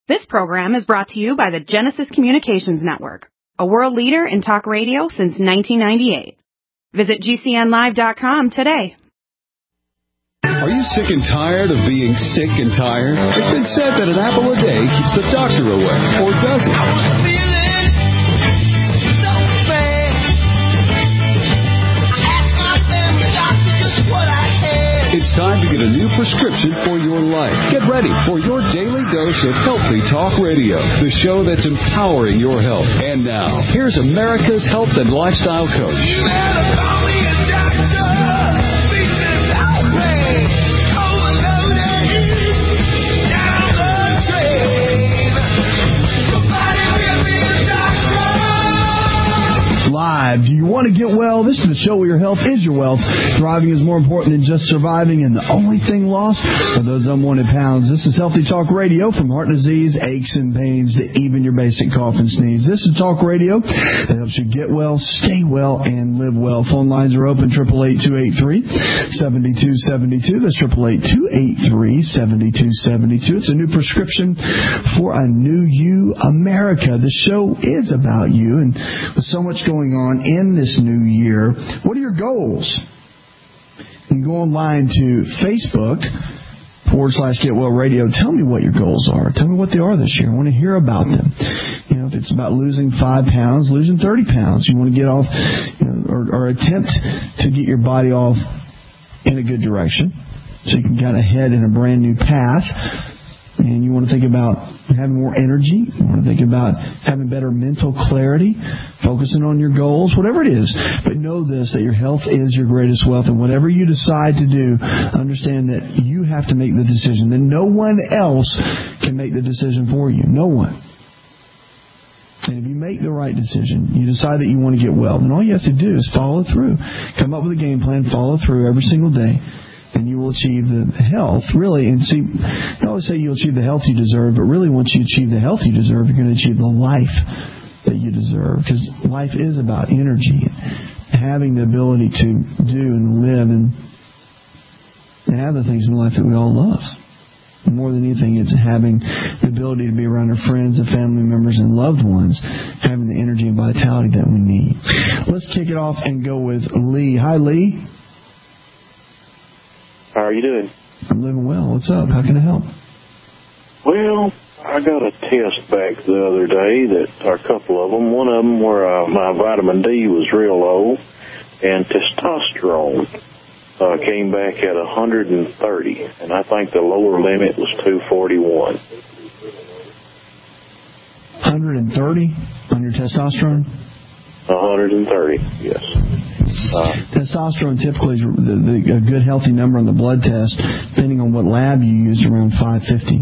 This program is brought to you by the Genesis Communications Network, a world leader in talk radio since 1998. Visit GCNlive.com today. Are you sick and tired of being sick and tired? It's been said that an apple a day keeps the doctor away, or does it? I was feeling so bad. I asked my family doctor just what I had. It's time to get a new prescription for your life. Get ready for your daily dose of Healthy Talk Radio, the show that's empowering your health. And now, here's America's health and lifestyle coach. You better call me a doctor. Live. Do you want to get well? This is the show where your health is your wealth. Thriving is more important than just surviving, and the only thing lost are those unwanted pounds. This is Healthy Talk Radio, from heart disease, aches and pains, to even your basic cough and sneeze. This is Talk Radio that helps you get well, stay well, and live well. Phone lines are open, 888-283-7272. That's 888-283-7272. It's a new prescription for a new you, America. The show is about you, and with so much going on in this new year, what are your goals? You can go online to Facebook.com/Get Well Radio. Tell me what your goals are. Tell me what they are this year. I want to hear about them. You know, if it's about losing 5 pounds, losing 30 pounds, you want to get off, or attempt to get your body off in a good direction, so you can kind of head in a brand new path. And you want to think about having more energy. You want to think about having better mental clarity, focusing on your goals, whatever it is. But know this, that your health is your greatest wealth. And whatever you decide to do, understand that you have to make the decision. That no one else can make the decision for you. No one. And if you make the right decision, you decide that you want to get well, then all you have to do is follow through. Come up with a game plan, follow through every single day. And you will achieve the health, really. And see, I always say you'll achieve the health you deserve, but really once you achieve the health you deserve, you're going to achieve the life that you deserve. Because life is about energy, having the ability to do and live and have the things in life that we all love. More than anything, it's having the ability to be around our friends and family members and loved ones, having the energy and vitality that we need. Let's kick it off and go with Lee. Hi, Lee. How are you doing? I'm living well. What's up? How can I help? Well, I got a test back the other day, a couple of them. One of them where my vitamin D was real low, and testosterone came back at 130, and I think the lower limit was 241. 130 on your testosterone? 130, yes. Testosterone typically is a good healthy number on the blood test, depending on what lab you use, around 550.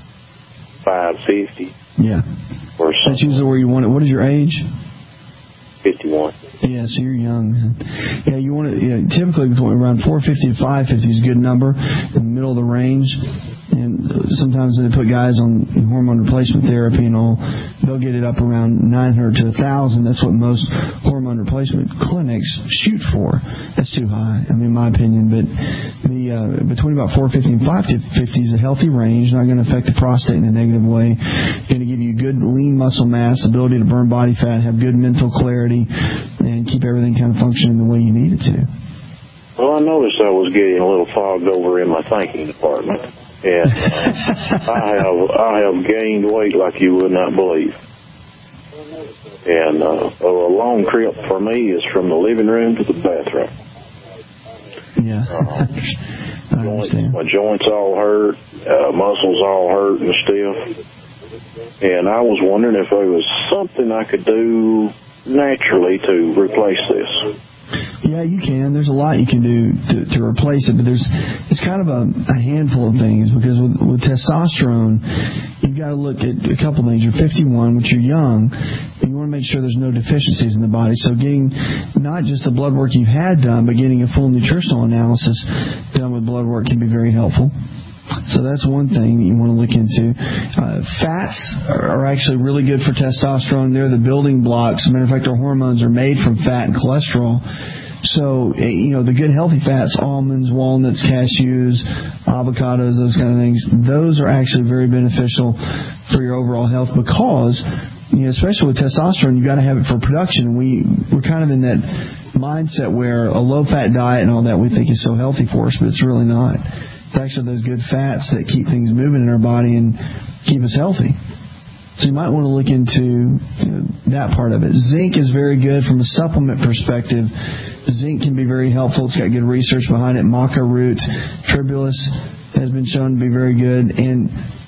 550? Yeah. That's usually where you want it. What is your age? 51. Yeah, so you're young. Yeah, you want it. Yeah, typically around 450 to 550 is a good number, in the middle of the range. And sometimes they put guys on hormone replacement therapy and all. They'll get it up around 900 to 1,000. That's what most hormone replacement clinics shoot for. That's too high, in my opinion. But the between about 450 and 550 is a healthy range. Not going to affect the prostate in a negative way. Going to give you good lean muscle mass, ability to burn body fat, have good mental clarity, and keep everything kind of functioning the way you need it to. Well, I noticed I was getting a little fogged over in my thinking department. And I have gained weight like you would not believe. And a long trip for me is from the living room to the bathroom. Yeah. I understand. My joints all hurt, muscles all hurt and stiff. And I was wondering if there was something I could do naturally to replace this. Yeah, you can. There's a lot you can do to replace it, but it's kind of a handful of things, because with testosterone, you've got to look at a couple things. You're 51, which you're young, and you want to make sure there's no deficiencies in the body. So getting not just the blood work you've had done, but getting a full nutritional analysis done with blood work can be very helpful. So that's one thing that you want to look into. Fats are actually really good for testosterone. They're the building blocks. As a matter of fact, our hormones are made from fat and cholesterol. So, the good healthy fats, almonds, walnuts, cashews, avocados, those kind of things, those are actually very beneficial for your overall health because, especially with testosterone, you got to have it for production. We're kind of in that mindset where a low-fat diet and all that we think is so healthy for us, but it's really not. It's actually those good fats that keep things moving in our body and keep us healthy. So you might want to look into that part of it. Zinc is very good from a supplement perspective. Zinc can be very helpful. It's got good research behind it. Maca root, tribulus has been shown to be very good. And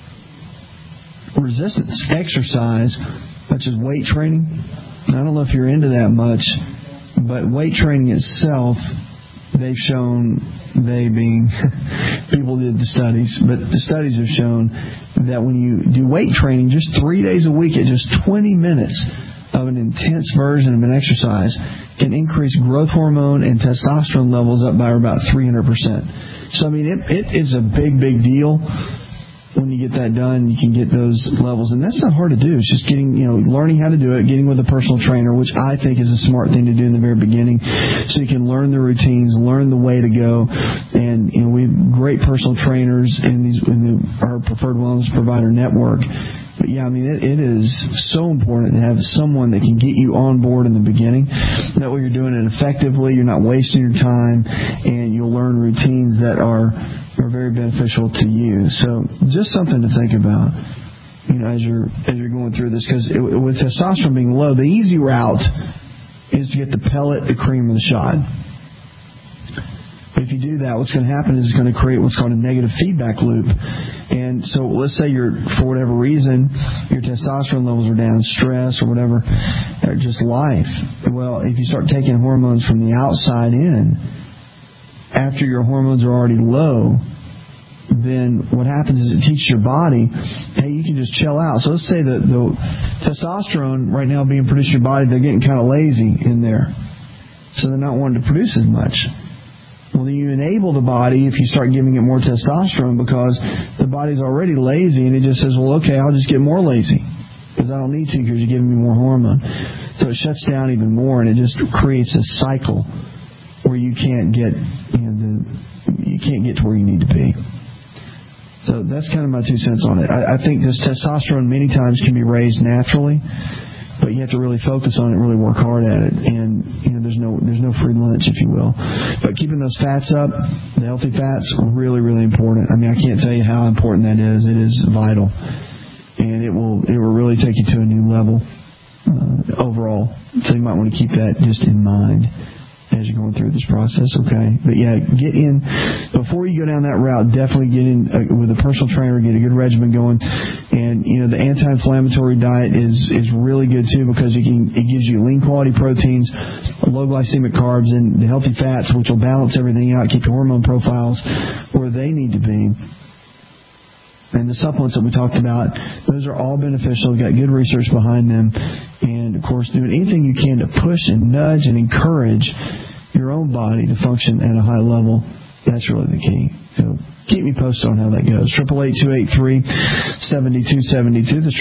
resistance exercise, such as weight training. I don't know if you're into that much, but weight training itself, they've shown, people did the studies, but the studies have shown that when you do weight training just 3 days a week at just 20 minutes of an intense version of an exercise can increase growth hormone and testosterone levels up by about 300%. So, it is a big, big deal. When you get that done, you can get those levels. And that's not hard to do. It's just learning how to do it, getting with a personal trainer, which I think is a smart thing to do in the very beginning. So you can learn the routines, learn the way to go. And, we have great personal trainers in our Preferred Wellness Provider Network. But yeah, it is so important to have someone that can get you on board in the beginning. That way you're doing it effectively, you're not wasting your time, and you'll learn routines that are very beneficial to you. So just something to think about, as you're going through this, because with testosterone being low, the easy route is to get the pellet, the cream, and the shot. But if you do that, what's going to happen is it's going to create what's called a negative feedback loop. And so let's say for whatever reason, your testosterone levels are down, stress or whatever, or just life. Well, if you start taking hormones from the outside in, after your hormones are already low, then what happens is it teaches your body, hey, you can just chill out. So let's say that the testosterone right now being produced in your body, they're getting kind of lazy in there. So they're not wanting to produce as much. Well, then you enable the body if you start giving it more testosterone because the body's already lazy and it just says, well, okay, I'll just get more lazy because I don't need to because you're giving me more hormone. So it shuts down even more and it just creates a cycle where you can't get you can't get to where you need to be. So that's kind of my 2 cents on it. I think this testosterone many times can be raised naturally, but you have to really focus on it, really work hard at it, and there's no free lunch, if you will. But keeping those fats up, the healthy fats, really, really important. I can't tell you how important that is. It is vital, and it will really take you to a new level overall. So you might want to keep that just in mind as you're going through this process, okay? But yeah, get in, before you go down that route, definitely get in with a personal trainer, get a good regimen going. And, the anti-inflammatory diet is really good too because it gives you lean quality proteins, low glycemic carbs, and the healthy fats, which will balance everything out, keep your hormone profiles where they need to be. And the supplements that we talked about, those are all beneficial. We've got good research behind them. And, of course, doing anything you can to push and nudge and encourage your own body to function at a high level, that's really the key. So keep me posted on how that goes. 888-283-7272. That's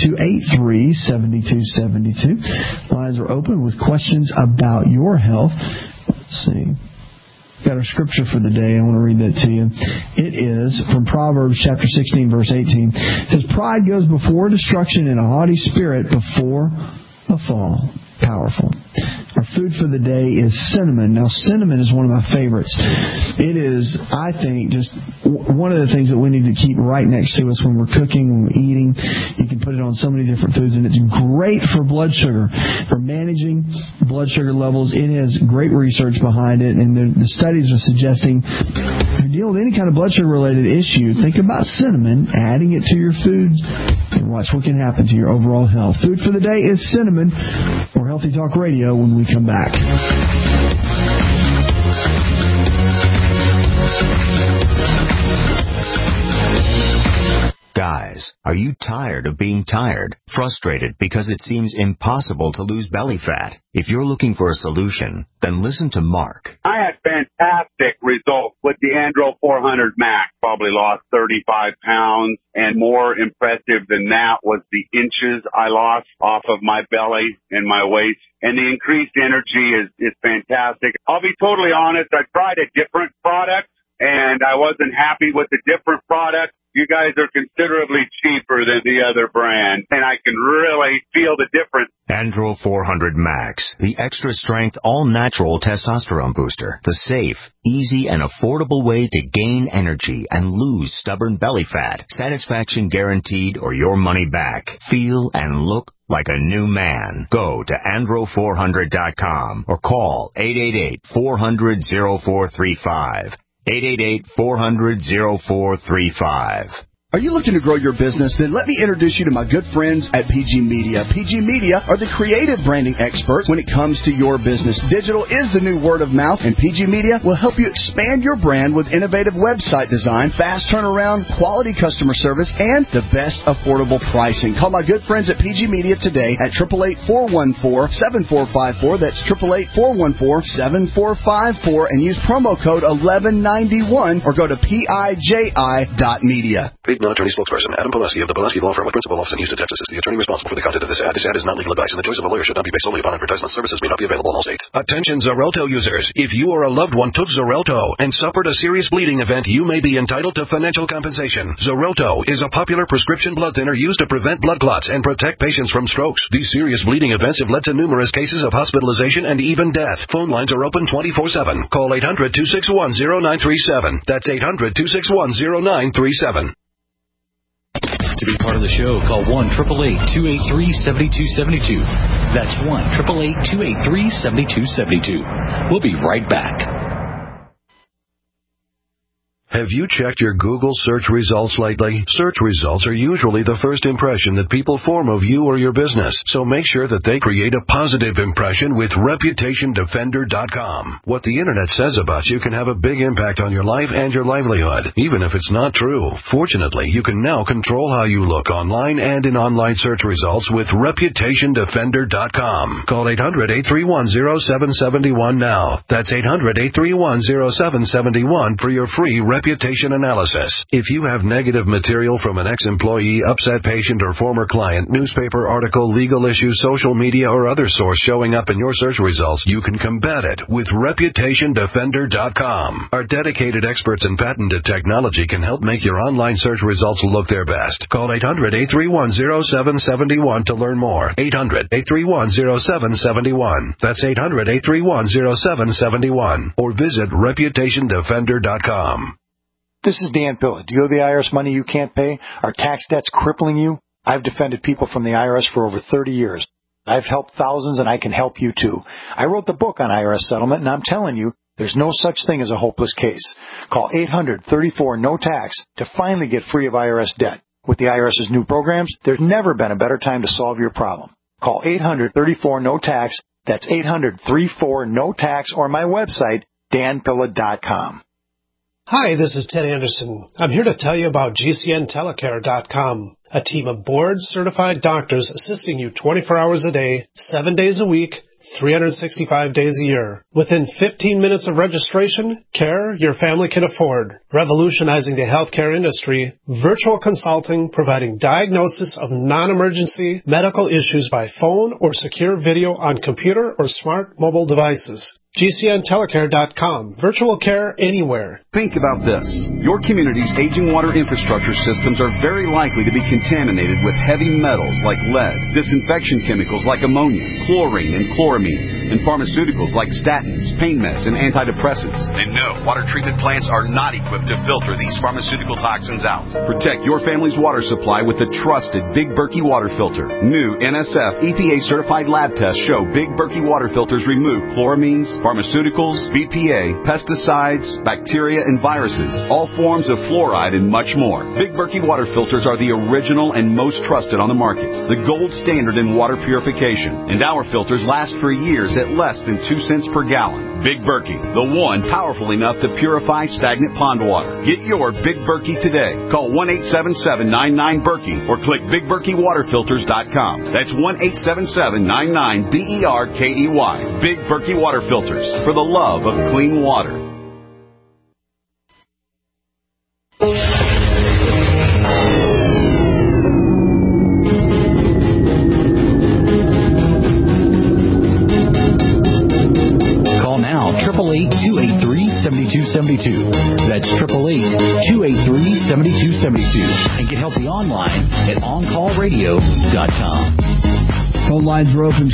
888-283-7272. Lines are open with questions about your health. Let's see. Got our scripture for the day. I want to read that to you. It is from Proverbs chapter 16, verse 18. It says, pride goes before destruction and a haughty spirit before a fall. Powerful. Our food for the day is cinnamon. Now, cinnamon is one of my favorites. It is, I think, just one of the things that we need to keep right next to us when we're cooking, when we're eating. You can put it on so many different foods, and it's great for blood sugar, for managing blood sugar levels. It has great research behind it, and the studies are suggesting if you deal with any kind of blood sugar-related issue, think about cinnamon, adding it to your food, and watch what can happen to your overall health. Food for the day is cinnamon. More Healthy Talk Radio when we come back. skies. Are you tired of being tired? Frustrated because it seems impossible to lose belly fat? If you're looking for a solution, then listen to Mark. I had fantastic results with the Andro 400 Max. Probably lost 35 pounds, and more impressive than that was the inches I lost off of my belly and my waist. And the increased energy is fantastic. I'll be totally honest, I tried a different product, and I wasn't happy with the different product. You guys are considerably cheaper than the other brand, and I can really feel the difference. Andro 400 Max, the extra-strength, all-natural testosterone booster. The safe, easy, and affordable way to gain energy and lose stubborn belly fat. Satisfaction guaranteed or your money back. Feel and look like a new man. Go to andro400.com or call 888-400-0435. 888-400-0435. Are you looking to grow your business? Then let me introduce you to my good friends at PG Media. PG Media are the creative branding experts when it comes to your business. Digital is the new word of mouth, and PG Media will help you expand your brand with innovative website design, fast turnaround, quality customer service, and the best affordable pricing. Call my good friends at PG Media today at 888-414-7454. That's 888-414-7454, and use promo code 1191 or go to PIJI.media. Non-attorney spokesperson Adam Pulaski of the Pulaski Law Firm with principal office in Houston, Texas, is the attorney responsible for the content of this ad. This ad is not legal advice, and the choice of a lawyer should not be based solely upon advertisement. Services may not be available in all states. Attention Xarelto users. If you or a loved one took Xarelto and suffered a serious bleeding event, you may be entitled to financial compensation. Xarelto is a popular prescription blood thinner used to prevent blood clots and protect patients from strokes. These serious bleeding events have led to numerous cases of hospitalization and even death. Phone lines are open 24/7. Call 800-261-0937. That's 800-261-0937. To be part of the show, call 1-888-283-7272. That's 1-888-283-7272. We'll be right back. Have you checked your Google search results lately? Search results are usually the first impression that people form of you or your business, so make sure that they create a positive impression with ReputationDefender.com. What the Internet says about you can have a big impact on your life and your livelihood, even if it's not true. Fortunately, you can now control how you look online and in online search results with ReputationDefender.com. Call 800-831-0771 now. That's 800-831-0771 for your free reputation analysis. If you have negative material from an ex-employee, upset patient, or former client, newspaper article, legal issue, social media, or other source showing up in your search results, you can combat it with ReputationDefender.com. Our dedicated experts in patented technology can help make your online search results look their best. Call 800-831-0771 to learn more. 800-831-0771. That's 800-831-0771. Or visit ReputationDefender.com. This is Dan Pilla. Do you owe the IRS money you can't pay? Are tax debts crippling you? I've defended people from the IRS for over 30 years. I've helped thousands, and I can help you too. I wrote the book on IRS settlement, and I'm telling you, there's no such thing as a hopeless case. Call 800-34-NO-TAX to finally get free of IRS debt. With the IRS's new programs, there's never been a better time to solve your problem. Call 800-34-NO-TAX. That's 800-34-NO-TAX, or my website, danpilla.com. Hi, this is Ted Anderson. I'm here to tell you about GCNtelecare.com, a team of board-certified doctors assisting you 24 hours a day, 7 days a week, 365 days a year. Within 15 minutes of registration, care your family can afford. Revolutionizing the healthcare industry, virtual consulting providing diagnosis of non-emergency medical issues by phone or secure video on computer or smart mobile devices. GCNtelecare.com. Virtual care anywhere. Think about this. Your community's aging water infrastructure systems are very likely to be contaminated with heavy metals like lead, disinfection chemicals like ammonia, chlorine and chloramines, and pharmaceuticals like statins, pain meds, and antidepressants. And no, water treatment plants are not equipped to filter these pharmaceutical toxins out. Protect your family's water supply with the trusted Big Berkey water filter. New NSF EPA-certified lab tests show Big Berkey water filters remove chloramines, pharmaceuticals, BPA, pesticides, bacteria, bacteria and viruses, all forms of fluoride, and much more. Big Berkey water filters are the original and most trusted on the market, the gold standard in water purification, and our filters last for years at less than 2 cents per gallon. Big Berkey, the one powerful enough to purify stagnant pond water. Get your Big Berkey today. Call 1-877-99-BERKEY or click BigBerkeyWaterFilters.com. That's 1-877-99-BERKEY. Big Berkey Water Filters, for the love of clean water. Call now, 888-283-7272. That's 888-283-7272. And get healthy online at OnCallRadio.com. Phone lines are open,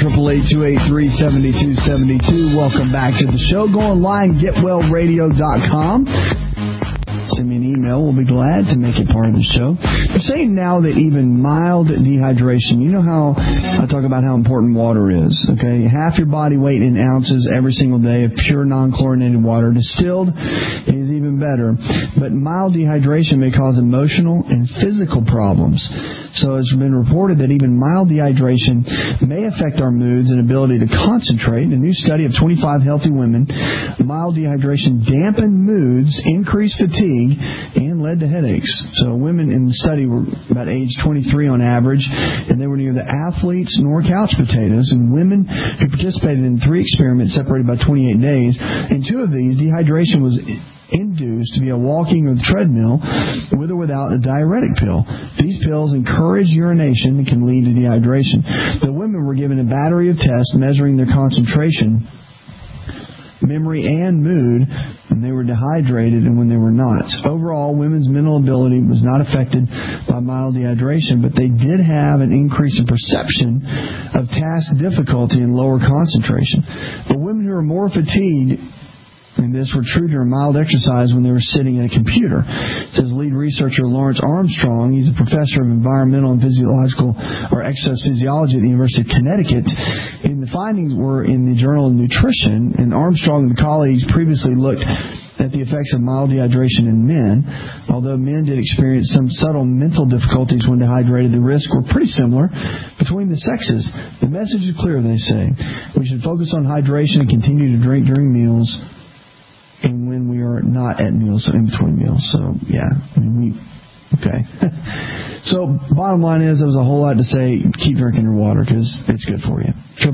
888-283-7272. Welcome back to the show. Go online, GetWellRadio.com. Send me an email. We'll be glad to make it part of the show. They're saying now that even mild dehydration, you know how I talk about how important water is, okay? Half your body weight in ounces every single day of pure non-chlorinated water. Distilled is even better. But mild dehydration may cause emotional and physical problems. So it's been reported that even mild dehydration may affect our moods and ability to concentrate. In a new study of 25 healthy women, mild dehydration dampened moods, increased fatigue, and led to headaches. So women in the study were about age 23 on average, and they were neither athletes nor couch potatoes. And women who participated in 3 experiments separated by 28 days. In 2 of these, dehydration was induced via walking or the treadmill with or without a diuretic pill. These pills encourage urination and can lead to dehydration. The women were given a battery of tests measuring their concentration, memory, and mood when they were dehydrated and when they were not. Overall, women's mental ability was not affected by mild dehydration, but they did have an increase in perception of task difficulty and lower concentration. But women who are more fatigued, and this were true during mild exercise when they were sitting at a computer. Says lead researcher Lawrence Armstrong. He's a professor of environmental and physiological or exercise physiology at the University of Connecticut. And the findings were in the Journal of Nutrition. And Armstrong and colleagues previously looked at the effects of mild dehydration in men. Although men did experience some subtle mental difficulties when dehydrated, the risks were pretty similar between the sexes. The message is clear, they say. We should focus on hydration and continue to drink during meals and when we are not at meals, so in between meals. So, yeah, okay. So, bottom line is, there was a whole lot to say. Keep drinking your water because it's good for you.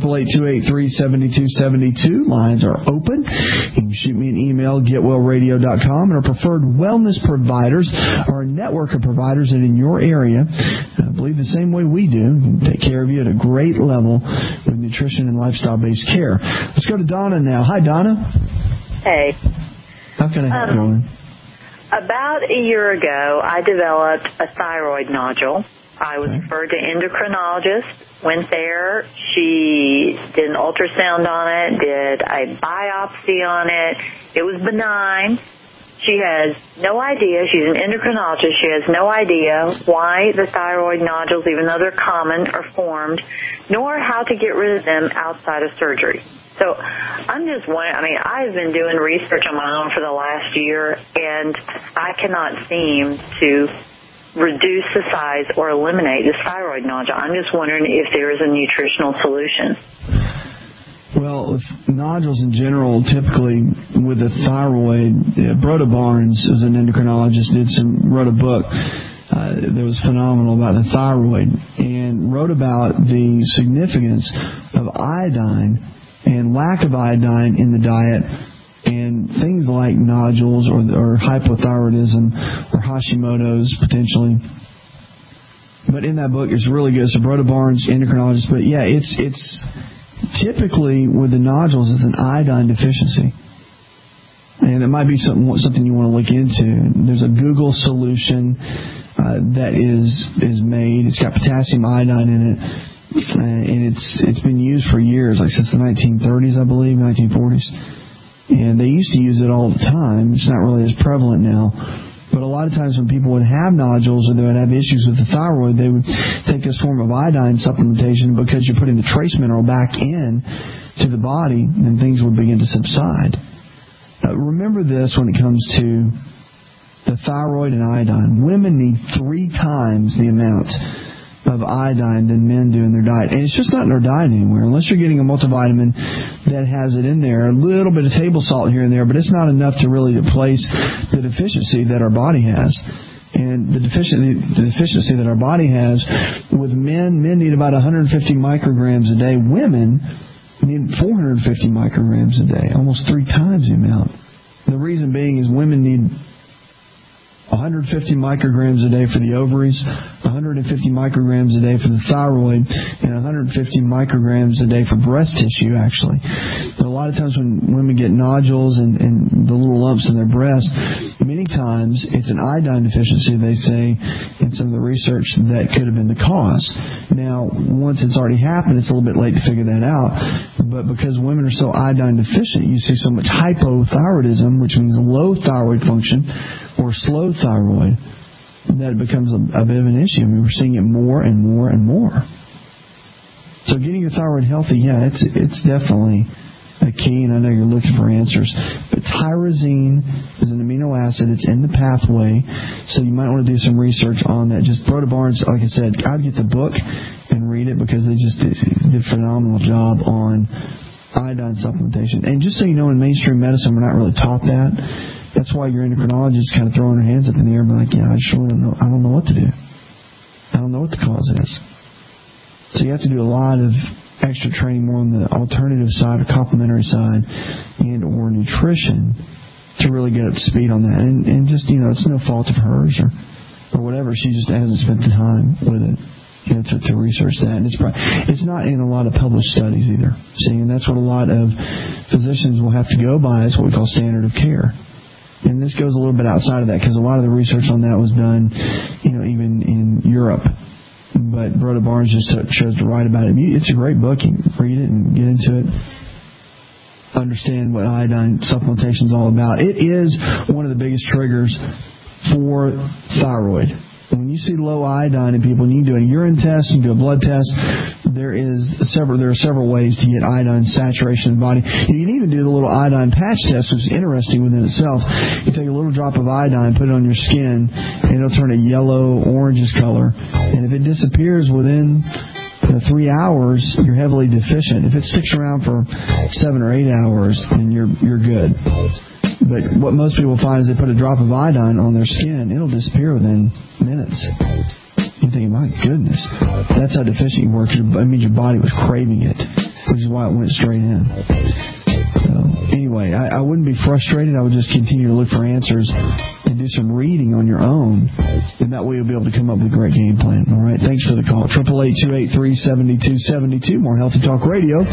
888-283-7272. Lines are open. You can shoot me an email, getwellradio.com. And our preferred wellness providers are a network of providers that in your area believe the same way we do and take care of you at a great level with nutrition and lifestyle-based care. Let's go to Donna now. Hi, Donna. Hey. How can I help you? About a year ago, I developed a thyroid nodule. I was referred to endocrinologist, went there. She did an ultrasound on it, did a biopsy on it. It was benign. She has no idea. She's an endocrinologist. She has no idea why the thyroid nodules, even though they're common, are formed, nor how to get rid of them outside of surgery. So I'm just wondering, I've been doing research on my own for the last year, and I cannot seem to reduce the size or eliminate this thyroid nodule. I'm just wondering if there is a nutritional solution. Well, with nodules in general, typically with the thyroid, Broda Barnes, who's an endocrinologist, wrote a book that was phenomenal about the thyroid and wrote about the significance of iodine and lack of iodine in the diet and things like nodules or hypothyroidism or Hashimoto's potentially. But in that book, it's really good. So Broda Barnes, endocrinologist. But yeah, it's typically with the nodules, it's an iodine deficiency. And it might be something you want to look into. There's a Google solution that is made. It's got potassium iodine in it. And it's been used for years, like since the 1930s, I believe, 1940s. And they used to use it all the time. It's not really as prevalent now. But a lot of times when people would have nodules or they would have issues with the thyroid, they would take this form of iodine supplementation because you're putting the trace mineral back in to the body and things would begin to subside. Remember this when it comes to the thyroid and iodine. Women need 3 times the amount of iodine than men do in their diet. And it's just not in their diet anywhere. Unless you're getting a multivitamin that has it in there, a little bit of table salt here and there, but it's not enough to really replace the deficiency that our body has. And the deficiency that our body has, with men need about 150 micrograms a day. Women need 450 micrograms a day, almost 3 times the amount. The reason being is women need 150 micrograms a day for the ovaries, 150 micrograms a day for the thyroid, and 150 micrograms a day for breast tissue, actually. But a lot of times when women get nodules and the little lumps in their breast, many times it's an iodine deficiency, they say, in some of the research that could have been the cause. Now, once it's already happened, it's a little bit late to figure that out. But because women are so iodine deficient, you see so much hypothyroidism, which means low thyroid function, or slow thyroid, that it becomes a bit of an issue. I mean, we're seeing it more and more and more. So getting your thyroid healthy, yeah, it's definitely a key, and I know you're looking for answers. But tyrosine is an amino acid. It's in the pathway, so you might want to do some research on that. Just Broda Barnes, like I said, I'd get the book and read it because they just did a phenomenal job on iodine supplementation. And just so you know, in mainstream medicine, we're not really taught that. That's why your endocrinologist kind of throwing her hands up in the air and be like, yeah, I don't know what to do. I don't know what the cause is. So you have to do a lot of extra training more on the alternative side or complementary side and or nutrition to really get up to speed on that. And just, it's no fault of hers or whatever. She just hasn't spent the time with it, to research that. And it's not in a lot of published studies either. See, and that's what a lot of physicians will have to go by. It's what we call standard of care. And this goes a little bit outside of that because a lot of the research on that was done, even in Europe. But Broda Barnes just chose to write about it. It's a great book. You can read it and get into it. Understand what iodine supplementation is all about. It is one of the biggest triggers for thyroid. When you see low iodine in people, and you can do a urine test, you can do a blood test. There are several ways to get iodine saturation in the body. You can even do the little iodine patch test, which is interesting within itself. You take a little drop of iodine, put it on your skin, and it'll turn a yellow, orangish color. And if it disappears within 3 hours, you're heavily deficient. If it sticks around for 7 or 8 hours, then you're good. But what most people find is they put a drop of iodine on their skin, it'll disappear within minutes. You're thinking, my goodness, that's how deficient you were. It means your body was craving it, which is why it went straight in. So, anyway, I wouldn't be frustrated. I would just continue to look for answers and do some reading on your own, and that way you'll be able to come up with a great game plan. All right, thanks for the call. 888-283-7272. More Healthy Talk Radio.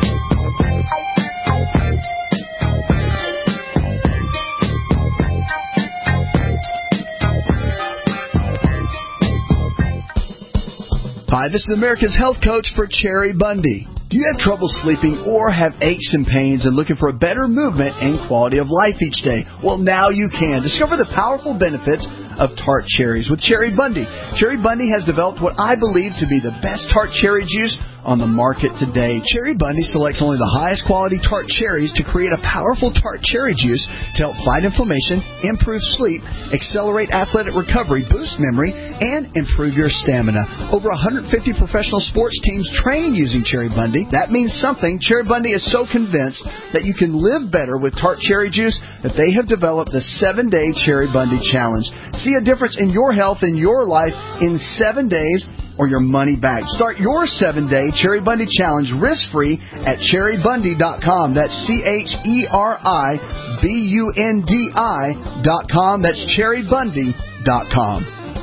Hi, this is America's Health Coach for Cherry Bundy. Do you have trouble sleeping or have aches and pains and looking for a better movement and quality of life each day? Well, now you can. Discover the powerful benefits of tart cherries with Cherry Bundy. Cherry Bundy has developed what I believe to be the best tart cherry juice on the market today. Cherry Bundy selects only the highest quality tart cherries to create a powerful tart cherry juice to help fight inflammation, improve sleep, accelerate athletic recovery, boost memory, and improve your stamina. Over 150 professional sports teams train using Cherry Bundy. That means something. Cherry Bundy is so convinced that you can live better with tart cherry juice that they have developed the 7-Day Cherry Bundy Challenge. See a difference in your health and your life in 7 days or your money back. Start your 7-Day Cherry Bundy Challenge risk-free at cherrybundy.com. That's CHERIBUNDI.com. That's cherrybundy.com.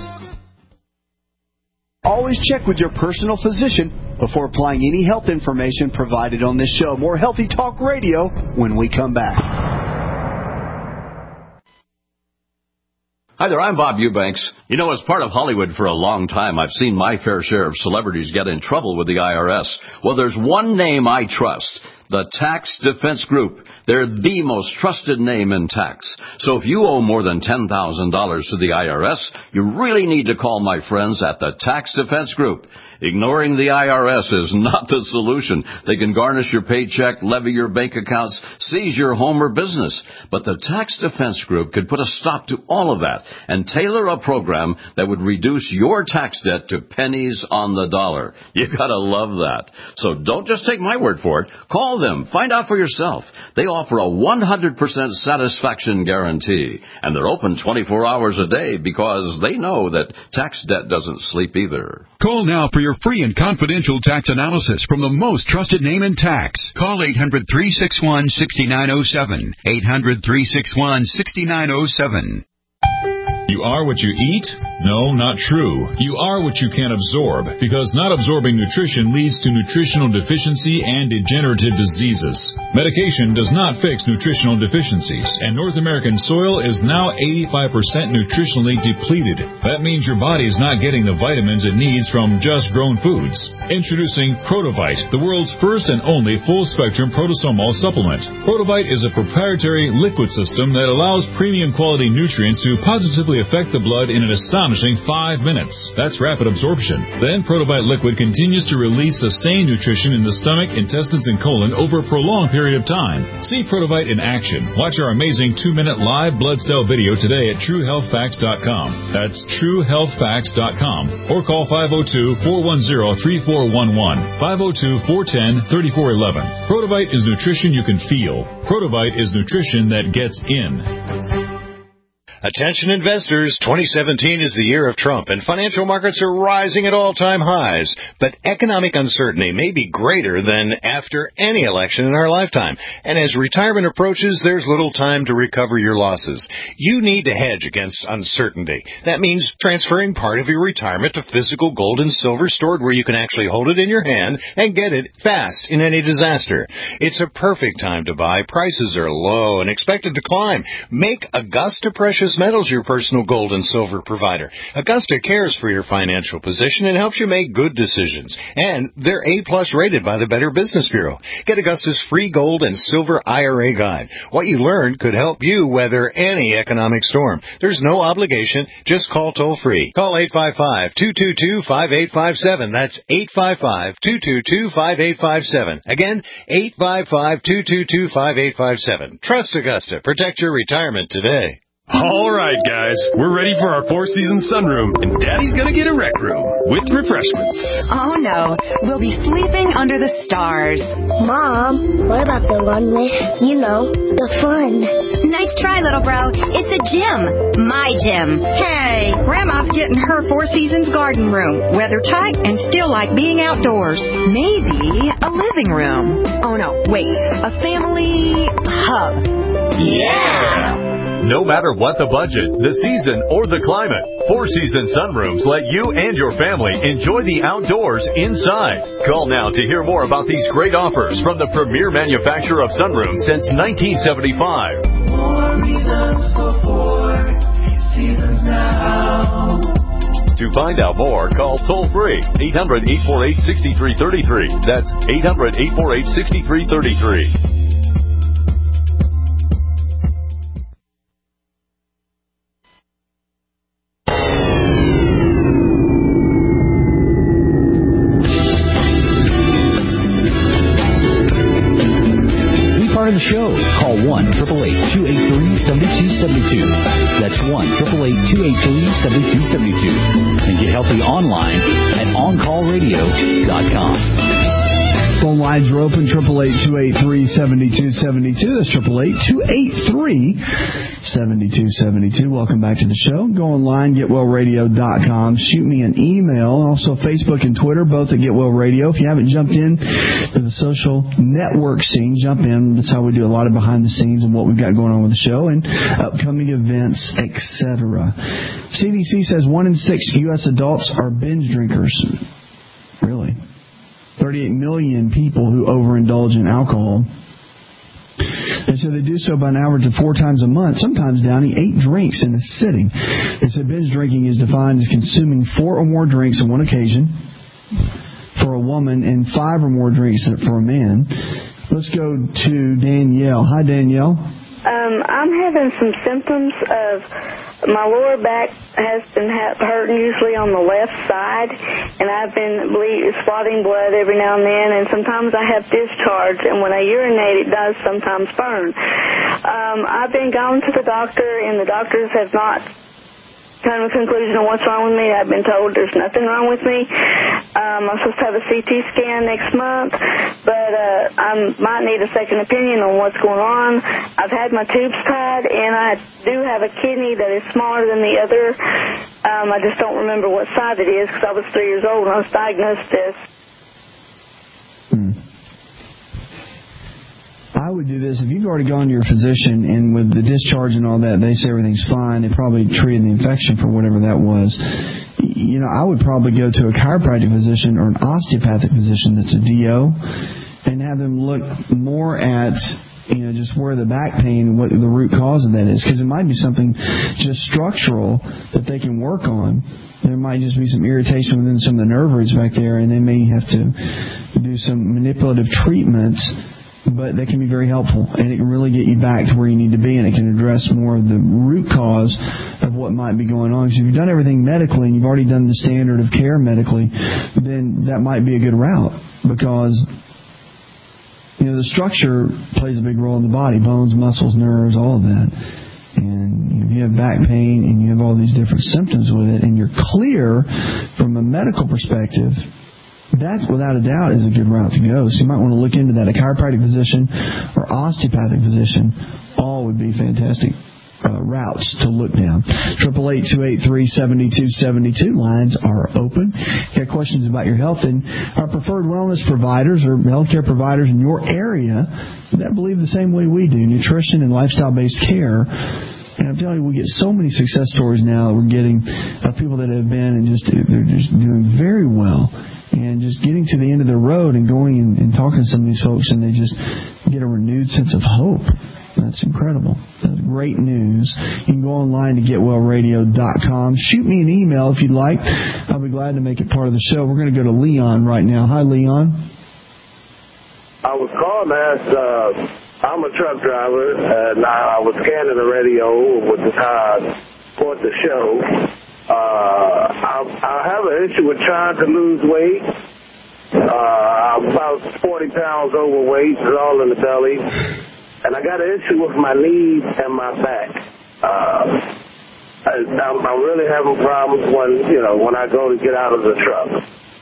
Always check with your personal physician before applying any health information provided on this show. More Healthy Talk Radio when we come back. Hi there, I'm Bob Eubanks. You know, as part of Hollywood for a long time, I've seen my fair share of celebrities get in trouble with the IRS. Well, there's one name I trust. The Tax Defense Group. They're the most trusted name in tax. So if you owe more than $10,000 to the IRS, you really need to call my friends at the Tax Defense Group. Ignoring the IRS is not the solution. They can garnish your paycheck, levy your bank accounts, seize your home or business. But the Tax Defense Group could put a stop to all of that and tailor a program that would reduce your tax debt to pennies on the dollar. You gotta love that. So don't just take my word for it. Call them. Find out for yourself. They offer a 100% satisfaction guarantee. And they're open 24 hours a day because they know that tax debt doesn't sleep either. Call now for your free and confidential tax analysis from the most trusted name in tax. Call 800-361-6907. 800-361-6907. You are what you eat? No, not true. You are what you can absorb, because not absorbing nutrition leads to nutritional deficiency and degenerative diseases. Medication does not fix nutritional deficiencies, and North American soil is now 85% nutritionally depleted. That means your body is not getting the vitamins it needs from just grown foods. Introducing Protovite, the world's first and only full-spectrum protosomal supplement. Protovite is a proprietary liquid system that allows premium quality nutrients to positively affect the blood in an astonishing 5 minutes. That's rapid absorption. Then Protovite liquid continues to release sustained nutrition in the stomach, intestines, and colon over a prolonged period of time. See Protovite in action. Watch our amazing 2-minute live blood cell video today at TrueHealthFacts.com. That's TrueHealthFacts.com. Or call 502-410-3411. 502-410-3411. Protovite is nutrition you can feel. Protovite is nutrition that gets in. Attention investors, 2017 is the year of Trump, and financial markets are rising at all-time highs. But economic uncertainty may be greater than after any election in our lifetime. And as retirement approaches, there's little time to recover your losses. You need to hedge against uncertainty. That means transferring part of your retirement to physical gold and silver stored where you can actually hold it in your hand and get it fast in any disaster. It's a perfect time to buy. Prices are low and expected to climb. Make Augusta Precious Metals your personal gold and silver provider. Augusta cares for your financial position and helps you make good decisions. And they're A+ rated by the Better Business Bureau. Get Augusta's free gold and silver IRA guide. What you learn could help you weather any economic storm. There's no obligation. Just call toll-free. Call 855-222-5857. That's 855-222-5857. Again, 855-222-5857. Trust Augusta. Protect your retirement today. All right, guys, we're ready for our four-season sunroom, and Daddy's gonna get a rec room with refreshments. Oh, no. We'll be sleeping under the stars. Mom, what about the one with, the fun? Nice try, little bro. It's a gym. My gym. Hey, Grandma's getting her Four Seasons garden room. Weather tight and still like being outdoors. Maybe a living room. Oh, no, wait. A family hub. Yeah! No matter what the budget, the season, or the climate, Four Seasons Sunrooms let you and your family enjoy the outdoors inside. Call now to hear more about these great offers from the premier manufacturer of sunrooms since 1975. More reasons for Four Seasons now. To find out more, call toll-free 800-848-6333. That's 800-848-6333. Part of the show. Call 1-888-283-7272. That's 1-888-283-7272. And get healthy online at OnCallRadio.com. Phone lines are open, 888-283-7272. That's 888-283-7272. Welcome back to the show. Go online, GetWellRadio.com. Shoot me an email. Also, Facebook and Twitter, both at Get Well Radio. If you haven't jumped in to the social network scene, jump in. That's how we do a lot of behind the scenes and what we've got going on with the show and upcoming events, etc. CDC says 1 in 6 U.S. adults are binge drinkers. Really? 38 million people who overindulge in alcohol. And so they do so by an average of 4 times a month, sometimes downing 8 drinks in a sitting. They said binge drinking is defined as consuming 4 or more drinks on one occasion for a woman and 5 or more drinks for a man. Let's go to Danielle. Hi, Danielle. I'm having some symptoms of my lower back has been hurting usually on the left side, and I've been spotting blood every now and then, and sometimes I have discharge, and when I urinate, it does sometimes burn. I've been going to the doctor, and the doctors have not come to a conclusion on what's wrong with me. I've been told there's nothing wrong with me. I'm supposed to have a CT scan next month, but I might need a second opinion on what's going on. I've had my tubes tied, and I do have a kidney that is smaller than the other. I just don't remember what side it is because I was 3 years old when I was diagnosed this. I would do this. If you've already gone to your physician and with the discharge and all that, they say everything's fine. They probably treated the infection for whatever that was. I would probably go to a chiropractic physician or an osteopathic physician that's a DO and have them look more at just where the back pain, what the root cause of that is, because it might be something just structural that they can work on. There might just be some irritation within some of the nerve roots back there, and they may have to do some manipulative treatments, but that can be very helpful, and it can really get you back to where you need to be, and it can address more of the root cause of what might be going on. Because if you've done everything medically and you've already done the standard of care medically, then that might be a good route, because the structure plays a big role in the body, bones, muscles, nerves, all of that. And if you have back pain and you have all these different symptoms with it, and you're clear from a medical perspective, that, without a doubt, is a good route to go. So you might want to look into that. A chiropractic physician or osteopathic physician, all would be fantastic routes to look down. 888-283-7272. Lines are open. If you have questions about your health, and our preferred wellness providers or healthcare providers in your area that believe the same way we do, nutrition and lifestyle-based care. And I'm telling you, we get so many success stories now that we're getting of people that have been and they're just doing very well. And just getting to the end of the road and going and talking to some of these folks, and they just get a renewed sense of hope. That's incredible. That's great news. You can go online to getwellradio.com. Shoot me an email if you'd like. I'll be glad to make it part of the show. We're going to go to Leon right now. Hi, Leon. I was calling to ask, I'm a truck driver, and I was scanning the radio, which is how I support the show. I have an issue with trying to lose weight. I'm about 40 pounds overweight. It's all in the belly. And I got an issue with my knees and my back. I'm really having problems when I go to get out of the truck.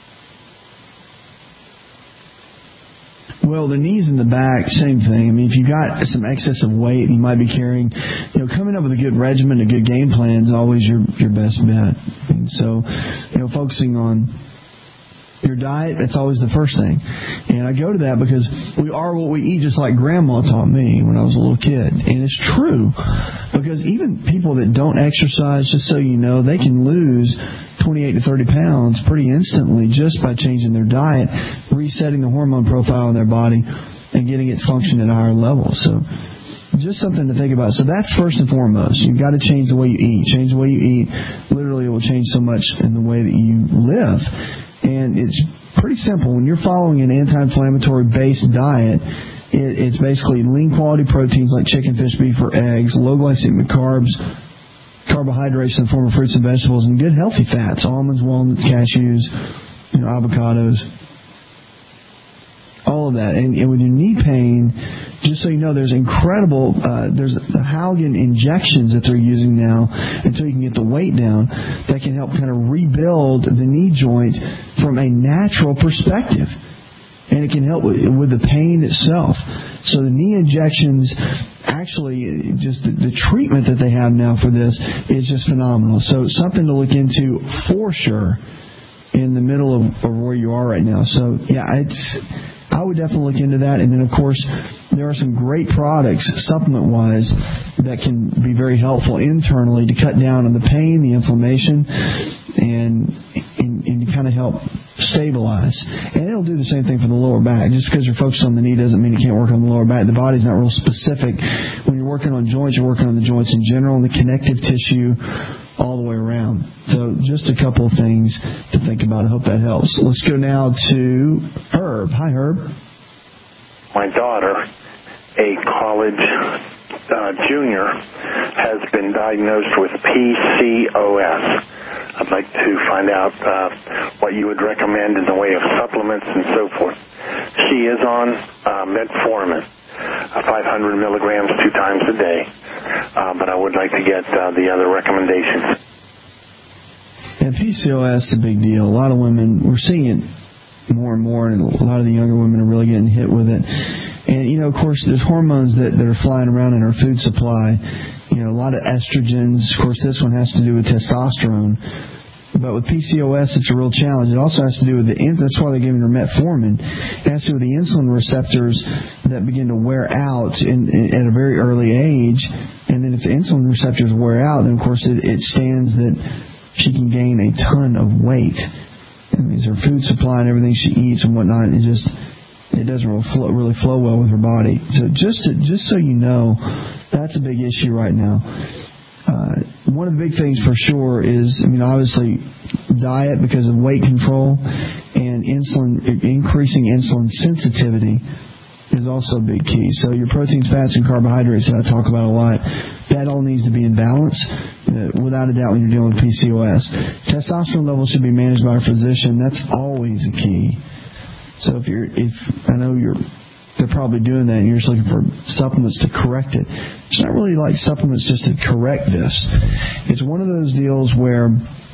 Well, the knees and the back, same thing. I mean, if you got some excess of weight you might be carrying, coming up with a good regimen, a good game plan is always your best bet. And so, focusing on your diet, that's always the first thing. And I go to that because we are what we eat, just like Grandma taught me when I was a little kid. And it's true, because even people that don't exercise, just so you know, they can lose 28 to 30 pounds pretty instantly just by changing their diet, resetting the hormone profile in their body, and getting it function at higher levels. So just something to think about. So that's first and foremost. You've got to change the way you eat. Change the way you eat. Literally, it will change so much in the way that you live. And it's pretty simple. When you're following an anti-inflammatory based diet, it's basically lean quality proteins like chicken, fish, beef, or eggs, low glycemic carbs, carbohydrates in the form of fruits and vegetables, and good healthy fats, almonds, walnuts, cashews, avocados, all of that. And with your knee pain, just so you know, there's incredible, there's the Haugen injections that they're using now until you can get the weight down that can help kind of rebuild the knee joint from a natural perspective. And it can help with the pain itself. So the knee injections, actually, just the treatment that they have now for this is just phenomenal. So something to look into for sure in the middle of where you are right now. So, yeah, I would definitely look into that. And then, of course, there are some great products, supplement-wise, that can be very helpful internally to cut down on the pain, the inflammation, and to kind of help stabilize. And it'll do the same thing for the lower back. Just because you're focused on the knee doesn't mean you can't work on the lower back. The body's not real specific. When you're working on joints, you're working on the joints in general and the connective tissue all the way around. So just a couple of things to think about. I hope that helps. Let's go now to Herb. Hi, Herb. my daughter, a college junior, has been diagnosed with PCOS. I'd like to find out what you would recommend in the way of supplements and so forth. She is on metformin, 500 milligrams 2 times a day, but I would like to get the other recommendations. Yeah, PCOS is a big deal. A lot of women, we're seeing it more and more, and a lot of the younger women are really getting hit with it. And, you know, of course, there's hormones that are flying around in our food supply. You know, a lot of estrogens. Of course, this one has to do with testosterone. But with PCOS, it's a real challenge. It also has to do with that's why they're giving her metformin. It has to do with the insulin receptors that begin to wear out at a very early age. And then if the insulin receptors wear out, then, of course, it stands that she can gain a ton of weight. That means her food supply and everything she eats and whatnot, it doesn't really flow well with her body. So just so you know, that's a big issue right now. One of the big things for sure is, obviously, diet because of weight control and increasing insulin sensitivity is also a big key. So your proteins, fats, and carbohydrates that I talk about a lot, that all needs to be in balance, without a doubt, when you're dealing with PCOS. Testosterone levels should be managed by a physician. That's always a key. So they're probably doing that, and you're just looking for supplements to correct it. It's not really like supplements just to correct this. It's one of those deals where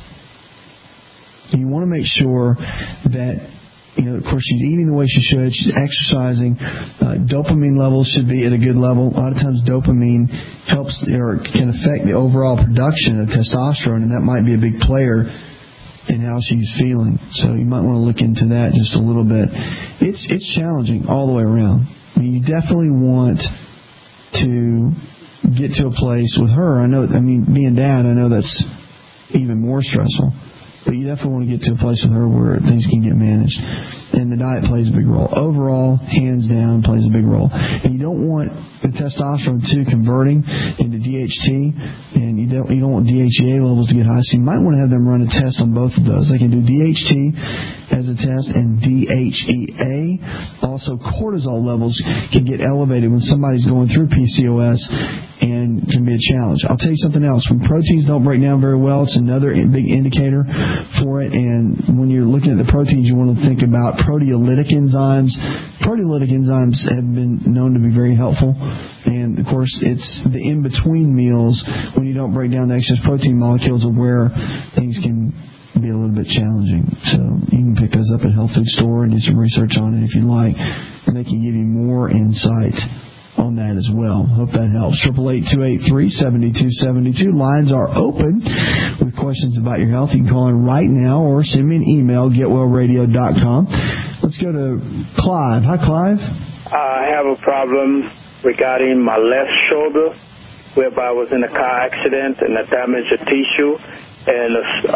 you want to make sure that, of course, she's eating the way she should, she's exercising, dopamine levels should be at a good level. A lot of times dopamine helps or can affect the overall production of testosterone, and that might be a big player in how she's feeling. So you might want to look into that just a little bit. It's challenging all the way around. You definitely want to get to a place with her. Being dad, I know that's even more stressful. But you definitely want to get to a place with her where things can get managed. And the diet plays a big role. Overall, hands down, plays a big role. And you don't want the testosterone, too, converting into DHT. And you don't want DHEA levels to get high. So you might want to have them run a test on both of those. They can do DHT as a test and DHEA. Also, cortisol levels can get elevated when somebody's going through PCOS and can be a challenge. I'll tell you something else. When proteins don't break down very well, it's another big indicator for it. And when you're looking at the proteins, you want to think about proteolytic enzymes. Proteolytic enzymes have been known to be very helpful. And, of course, it's the in-between meals when you don't break down the excess protein molecules of where things can be a little bit challenging. So you can pick those up at Health Food Store and do some research on it if you like. And they can give you more insight on that as well. Hope that helps. 888-283-7272. Lines are open with questions about your health. You can call in right now or send me an email, getwellradio.com. Let's go to Clive. Hi, Clive. I have a problem regarding my left shoulder, whereby I was in a car accident and I damaged a tissue, and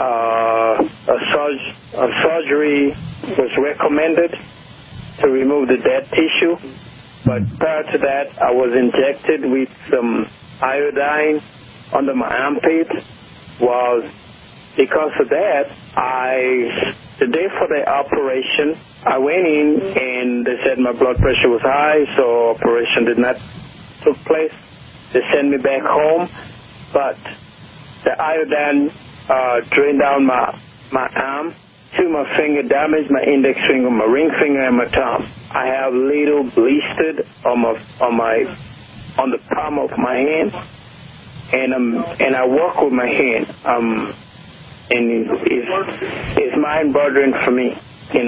a surgery was recommended to remove the dead tissue. But prior to that, I was injected with some iodine under my armpit. Well, because of that, the day for the operation, I went in and they said my blood pressure was high, so operation did not take place. They sent me back home, but the iodine drained down my arm. To my finger, damaged my index finger, my ring finger, and my thumb. I have little blisters on the palm of my hand, and I walk with my hand. And it's mind bothering for me,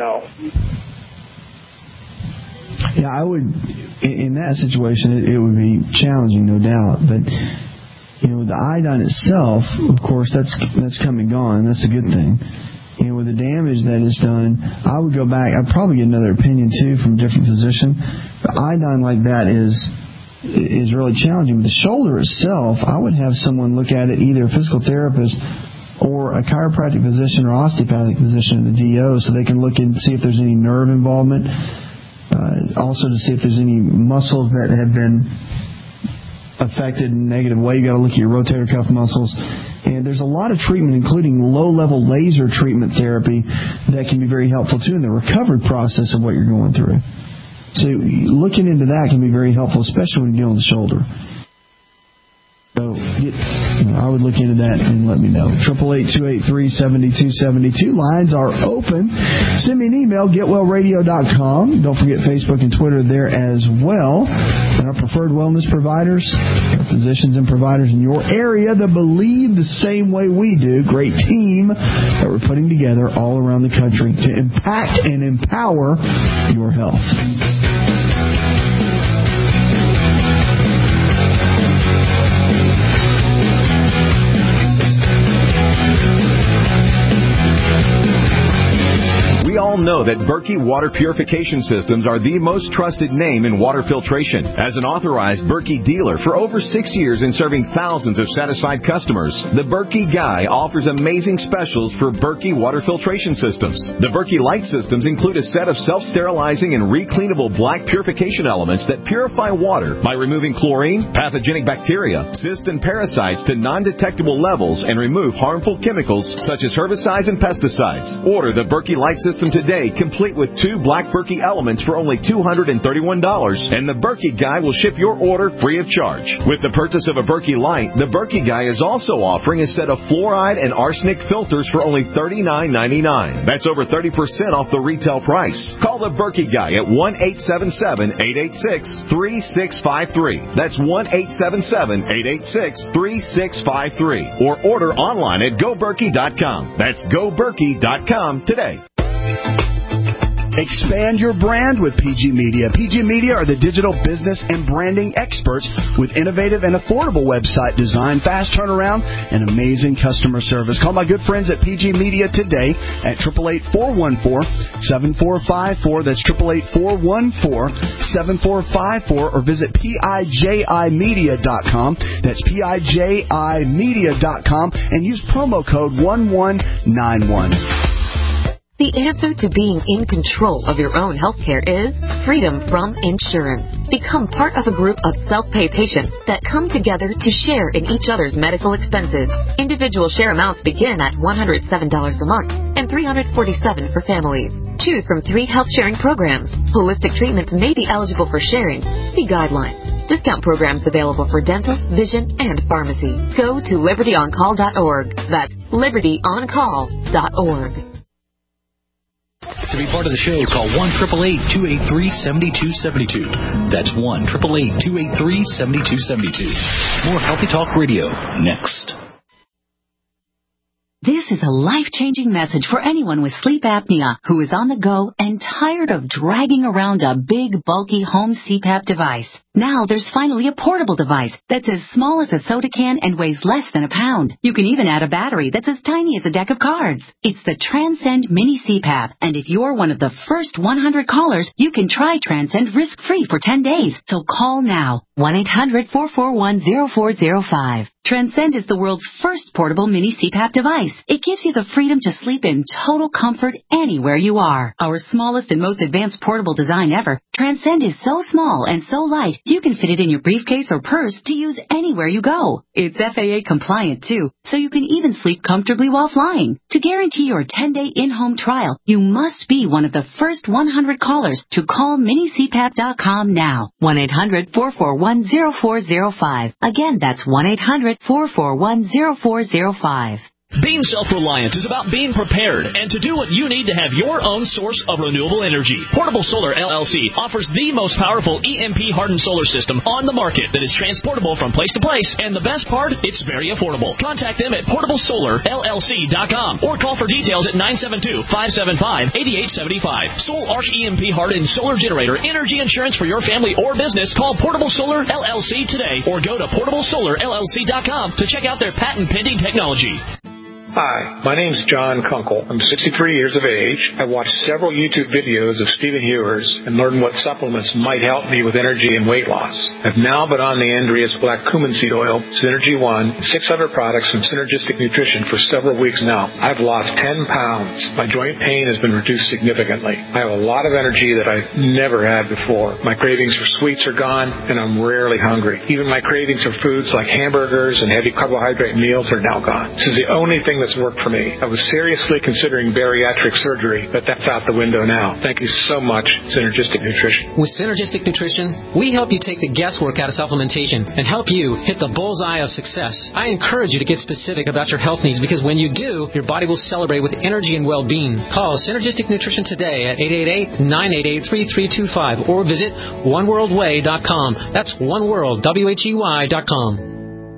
Yeah, I would. In that situation, it would be challenging, no doubt. But the iodine itself, of course, that's come and gone. That's a good thing. With the damage that is done, I would go back. I'd probably get another opinion, too, from a different physician. The iodine like that is really challenging. But the shoulder itself, I would have someone look at it, either a physical therapist or a chiropractic physician or osteopathic physician at the DO, so they can look and see if there's any nerve involvement. Also to see if there's any muscles that have been affected in a negative way. You got to look at your rotator cuff muscles. And there's a lot of treatment, including low-level laser treatment therapy, that can be very helpful, too, in the recovery process of what you're going through. So looking into that can be very helpful, especially when you're dealing with the shoulder. So I would look into that and let me know. 888-283-7272. Lines are open. Send me an email, getwellradio.com. Don't forget Facebook and Twitter there as well. And our preferred wellness providers, our physicians and providers in your area that believe the same way we do. Great team that we're putting together all around the country to impact and empower your health. We all know that Berkey Water Purification Systems are the most trusted name in water filtration. As an authorized Berkey dealer for over 6 years and serving thousands of satisfied customers, the Berkey Guy offers amazing specials for Berkey Water Filtration Systems. The Berkey Light Systems include a set of self-sterilizing and recleanable black purification elements that purify water by removing chlorine, pathogenic bacteria, cysts, and parasites to non-detectable levels and remove harmful chemicals such as herbicides and pesticides. Order the Berkey Light System today, complete with 2 black Berkey elements for only $231, and the Berkey Guy will ship your order free of charge. With the purchase of a Berkey Light, the Berkey Guy is also offering a set of fluoride and arsenic filters for only $39.99. That's over 30% off the retail price. Call the Berkey Guy at 1-877-886-3653. That's 1-877-886-3653. Or order online at GoBerkey.com. That's GoBerkey.com today. Expand your brand with PG Media. PG Media are the digital business and branding experts with innovative and affordable website design, fast turnaround, and amazing customer service. Call my good friends at PG Media today at 888-414-7454. That's 888-414-7454. Or visit PIJImedia.com. That's PIJImedia.com and use promo code 1191. The answer to being in control of your own healthcare is freedom from insurance. Become part of a group of self-pay patients that come together to share in each other's medical expenses. Individual share amounts begin at $107 a month and $347 for families. Choose from 3 health-sharing programs. Holistic treatments may be eligible for sharing. See guidelines. Discount programs available for dental, vision, and pharmacy. Go to libertyoncall.org. That's libertyoncall.org. To be part of the show, call 1-888-283-7272. That's 1-888-283-7272. More Healthy Talk Radio next. This is a life-changing message for anyone with sleep apnea who is on the go and tired of dragging around a big, bulky home CPAP device. Now there's finally a portable device that's as small as a soda can and weighs less than a pound. You can even add a battery that's as tiny as a deck of cards. It's the Transcend Mini CPAP, and if you're one of the first 100 callers, you can try Transcend risk-free for 10 days. So call now, 1-800-441-0405. Transcend is the world's first portable mini CPAP device. It gives you the freedom to sleep in total comfort anywhere you are. Our smallest and most advanced portable design ever, Transcend is so small and so light, you can fit it in your briefcase or purse to use anywhere you go. It's FAA compliant too, so you can even sleep comfortably while flying. To guarantee your 10-day in-home trial, you must be one of the first 100 callers to call minicpap.com now. 1-800-441-0405. Again, that's 1-800-441-0405. Being self-reliant is about being prepared and to do what you need to have your own source of renewable energy. Portable Solar LLC offers the most powerful EMP-hardened solar system on the market that is transportable from place to place, and the best part, it's very affordable. Contact them at portablesolarllc.com or call for details at 972-575-8875. Soul Arc EMP-hardened solar generator energy insurance for your family or business. Call Portable Solar LLC today or go to portablesolarllc.com to check out their patent-pending technology. Hi, my name's John Kunkel. I'm 63 years of age. I watched several YouTube videos of Stephen Hewers and learned what supplements might help me with energy and weight loss. I've now been on the Andreas Black Cumin Seed Oil, Synergy One, 600 products from Synergistic Nutrition for several weeks now. I've lost 10 pounds. My joint pain has been reduced significantly. I have a lot of energy that I've never had before. My cravings for sweets are gone, and I'm rarely hungry. Even my cravings for foods like hamburgers and heavy carbohydrate meals are now gone. This is the only thing that has worked for me. I was seriously considering bariatric surgery, but that's out the window now. Thank you so much, Synergistic Nutrition. With Synergistic Nutrition, we help you take the guesswork out of supplementation and help you hit the bullseye of success. I encourage you to get specific about your health needs because when you do, your body will celebrate with energy and well-being. Call Synergistic Nutrition today at 888-988-3325 or visit oneworldway.com. That's oneworldwhey.com.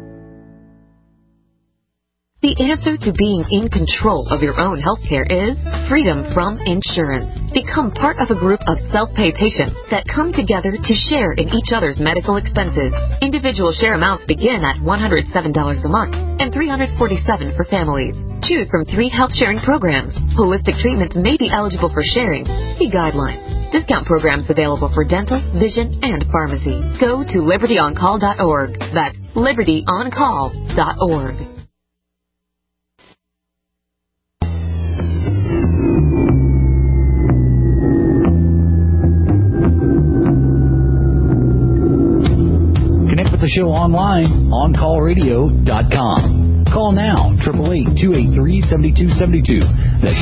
The answer to being in control of your own healthcare is freedom from insurance. Become part of a group of self-pay patients that come together to share in each other's medical expenses. Individual share amounts begin at $107 a month and $347 for families. Choose from 3 health-sharing programs. Holistic treatments may be eligible for sharing. See guidelines. Discount programs available for dental, vision, and pharmacy. Go to libertyoncall.org. That's libertyoncall.org. The show online, OnCallRadio.com. Call now, 888-283-7272. That's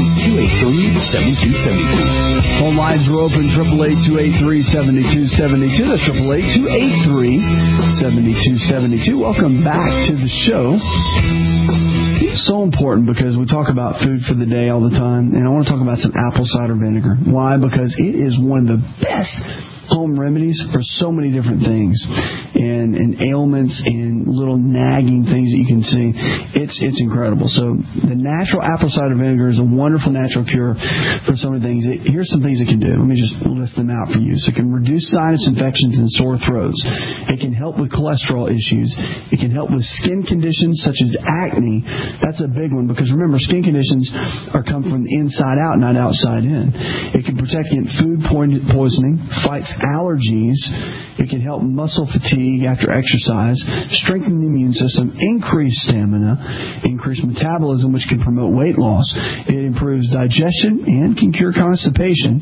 888-283-7272. Phone lines are open, 888-283-7272. That's 888-283-7272. Welcome back to the show. It's so important because we talk about food for the day all the time, and I want to talk about some apple cider vinegar. Why? Because it is one of the best home remedies for so many different things and ailments and little nagging things that you can see. It's incredible. So the natural apple cider vinegar is a wonderful natural cure for so many things. Here's some things it can do. Let me just list them out for you. So it can reduce sinus infections and sore throats. It can help with cholesterol issues. It can help with skin conditions such as acne. That's a big one because remember, skin conditions come from the inside out, not outside in. It can protect against food poisoning, fights allergies. It can help muscle fatigue after exercise, strengthen the immune system, increase stamina, increase metabolism, which can promote weight loss. It improves digestion and can cure constipation.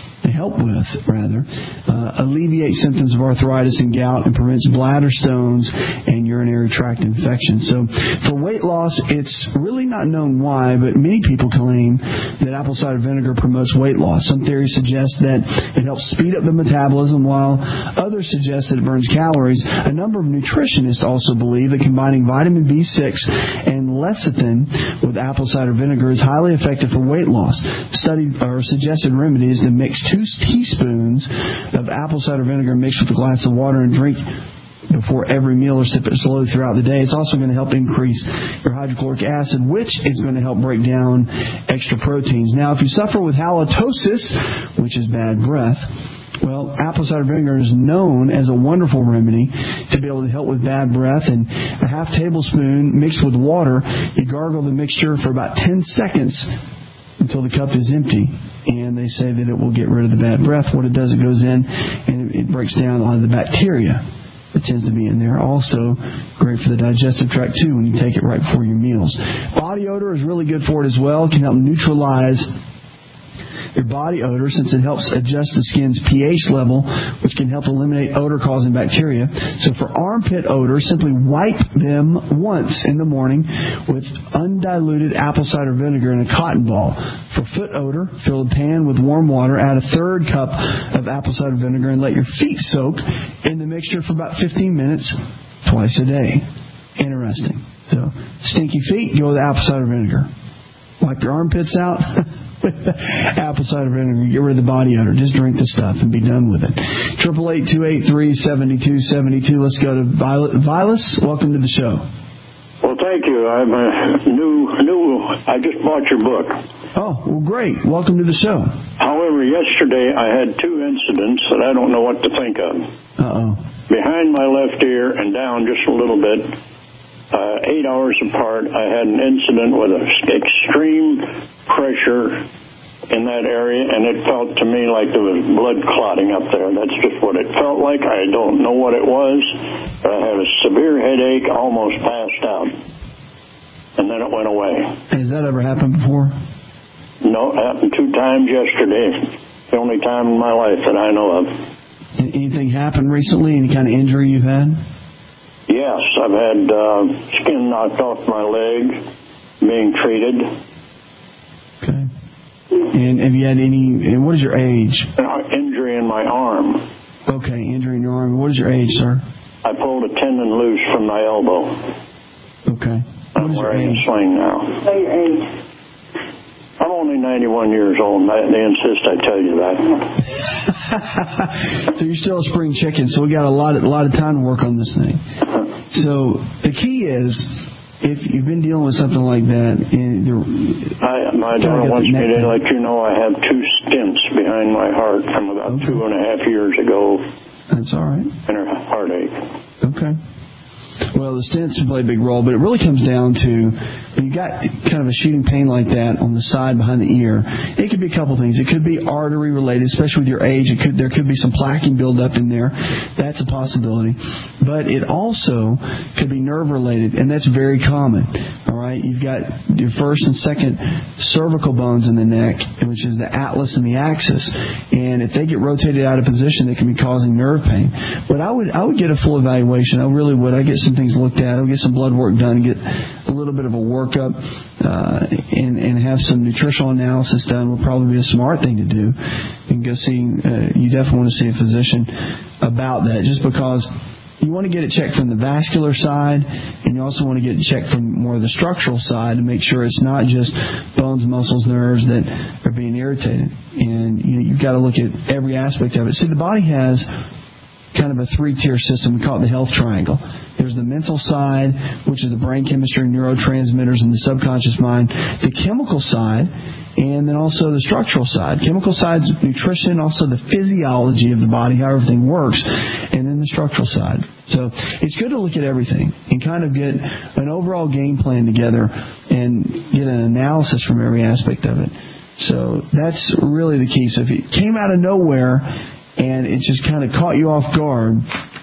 Alleviate symptoms of arthritis and gout and prevents bladder stones and urinary tract infections. So for weight loss, it's really not known why, but many people claim that apple cider vinegar promotes weight loss. Some theories suggest that it helps speed up the metabolism, while others suggest that it burns calories. A number of nutritionists also believe that combining vitamin B6 and lecithin with apple cider vinegar is highly effective for weight loss. Suggested remedy is to mix 2 teaspoons of apple cider vinegar mixed with a glass of water and drink before every meal or sip it slowly throughout the day. It's also going to help increase your hydrochloric acid, which is going to help break down extra proteins. Now, if you suffer with halitosis, which is bad breath, well, apple cider vinegar is known as a wonderful remedy to be able to help with bad breath. And a half tablespoon mixed with water, you gargle the mixture for about 10 seconds until the cup is empty. And they say that it will get rid of the bad breath. What it does, it goes in and it breaks down a lot of the bacteria that tends to be in there. Also, great for the digestive tract, too, when you take it right before your meals. Body odor is really good for it as well. It can help neutralize your body odor since it helps adjust the skin's pH level, which can help eliminate odor-causing bacteria. So for armpit odor, simply wipe them once in the morning with undiluted apple cider vinegar in a cotton ball. For foot odor, fill a pan with warm water, add a 1/3 cup of apple cider vinegar, and let your feet soak in the mixture for about 15 minutes twice a day. Interesting. So, stinky feet, go with apple cider vinegar. Wipe your armpits out with apple cider vinegar. Get rid of the body odor. Just drink the stuff and be done with it. 888-283-7272. Let's go to Violet. Violet, welcome to the show. Well, thank you. I'm new. I just bought your book. Oh, well, great. Welcome to the show. However, yesterday I had 2 incidents that I don't know what to think of. Uh-oh. Behind my left ear and down just a little bit, 8 hours apart, I had an incident with extreme pressure in that area, and it felt to me like there was blood clotting up there. That's just what it felt like. I don't know what it was. I had a severe headache, almost passed out, and then it went away. Has that ever happened before? No, it happened 2 times yesterday. The only time in my life that I know of. Anything happened recently? Any kind of injury you've had? Yes, I've had skin knocked off my leg, being treated. Okay. And have you had any, and what is your age? Injury in my arm. Okay, injury in your arm. What is your age, sir? I pulled a tendon loose from my elbow. Okay. I'm wearing a sling now. What is your age? I'm only 91 years old, and they insist I tell you that. So you're still a spring chicken, so we got a lot of time to work on this thing. So the key is, if you've been dealing with something like that, and my daughter wants me to let you know I have 2 stents behind my heart from about 2.5 years ago. That's all right. And a heartache. Okay. Well, the stents play a big role, but it really comes down to when you got kind of a shooting pain like that on the side behind the ear. It could be a couple things. It could be artery related, especially with your age. There could be some plaquing buildup in there. That's a possibility. But it also could be nerve related, and that's very common. All right, you've got your first and second cervical bones in the neck, which is the atlas and the axis, and if they get rotated out of position, they can be causing nerve pain. But I would get a full evaluation. I really would. I get some things looked at. I'll get some blood work done, get a little bit of a workup, and have some nutritional analysis done will probably be a smart thing to do. And go see, you definitely want to see a physician about that, just because you want to get it checked from the vascular side, and you also want to get it checked from more of the structural side to make sure it's not just bones, muscles, nerves that are being irritated. And you've got to look at every aspect of it. See, the body has kind of a 3-tier system. We call it the health triangle. There's the mental side, which is the brain chemistry, neurotransmitters, and the subconscious mind. The chemical side, and then also the structural side. Chemical side is nutrition, also the physiology of the body, how everything works, and then the structural side. So it's good to look at everything and kind of get an overall game plan together and get an analysis from every aspect of it. So that's really the key. So if it came out of nowhere and it just kind of caught you off guard,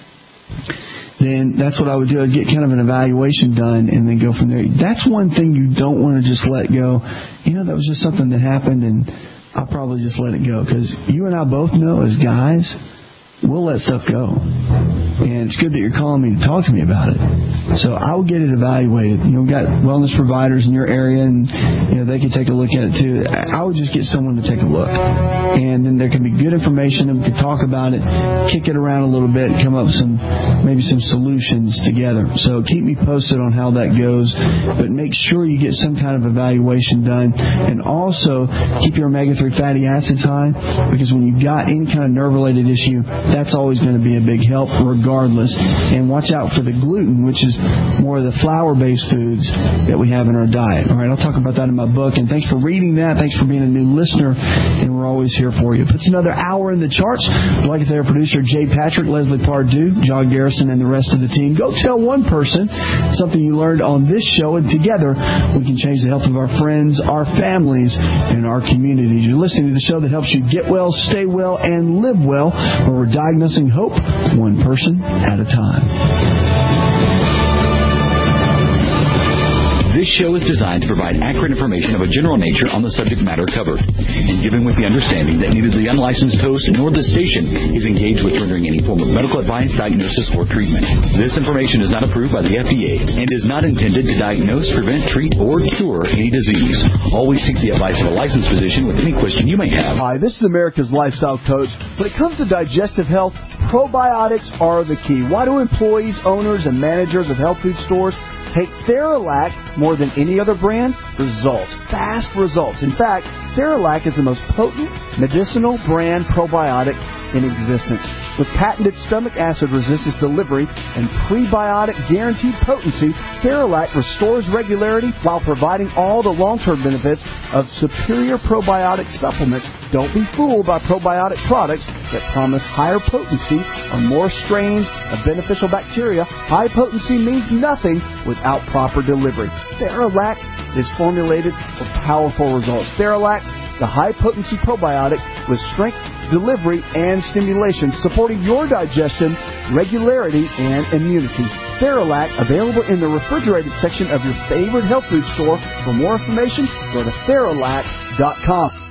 then that's what I would do. I'd get kind of an evaluation done and then go from there. That's one thing you don't want to just let go. That was just something that happened, and I'll probably just let it go. Because you and I both know as guys, we'll let stuff go. And it's good that you're calling me to talk to me about it. So I will get it evaluated. We've got wellness providers in your area, and they can take a look at it too. I would just get someone to take a look. And then there can be good information, and we can talk about it, kick it around a little bit, and come up with maybe some solutions together. So keep me posted on how that goes. But make sure you get some kind of evaluation done. And also keep your omega-3 fatty acids high, because when you've got any kind of nerve-related issue, that's always going to be a big help regardless. And watch out for the gluten, which is more of the flour-based foods that we have in our diet. All right, I'll talk about that in my book. And thanks for reading that. Thanks for being a new listener. And we're always here for you. Puts another hour in the charts. I'd like to thank our producer, Jay Patrick, Leslie Pardue, John Garrison, and the rest of the team. Go tell one person something you learned on this show, and together we can change the health of our friends, our families, and our communities. You're listening to the show that helps you get well, stay well, and live well, where we're diagnosing hope one person at a time. This show is designed to provide accurate information of a general nature on the subject matter covered, and given with the understanding that neither the unlicensed host nor the station is engaged with rendering any form of medical advice, diagnosis, or treatment. This information is not approved by the FDA and is not intended to diagnose, prevent, treat, or cure any disease. Always seek the advice of a licensed physician with any question you may have. Hi, this is America's Lifestyle Coach. When it comes to digestive health, probiotics are the key. Why do employees, owners, and managers of health food stores take Theralac more than any other brand? Results. Fast results. In fact, Theralac is the most potent medicinal brand probiotic in existence. With patented stomach acid resistance delivery and prebiotic guaranteed potency, Theralac restores regularity while providing all the long-term benefits of superior probiotic supplements. Don't be fooled by probiotic products that promise higher potency or more strains of beneficial bacteria. High potency means nothing without proper delivery. Theralac is formulated for powerful results. Theralac, the high-potency probiotic with strength, delivery, and stimulation, supporting your digestion, regularity, and immunity. Theralac, available in the refrigerated section of your favorite health food store. For more information, go to Theralac.com.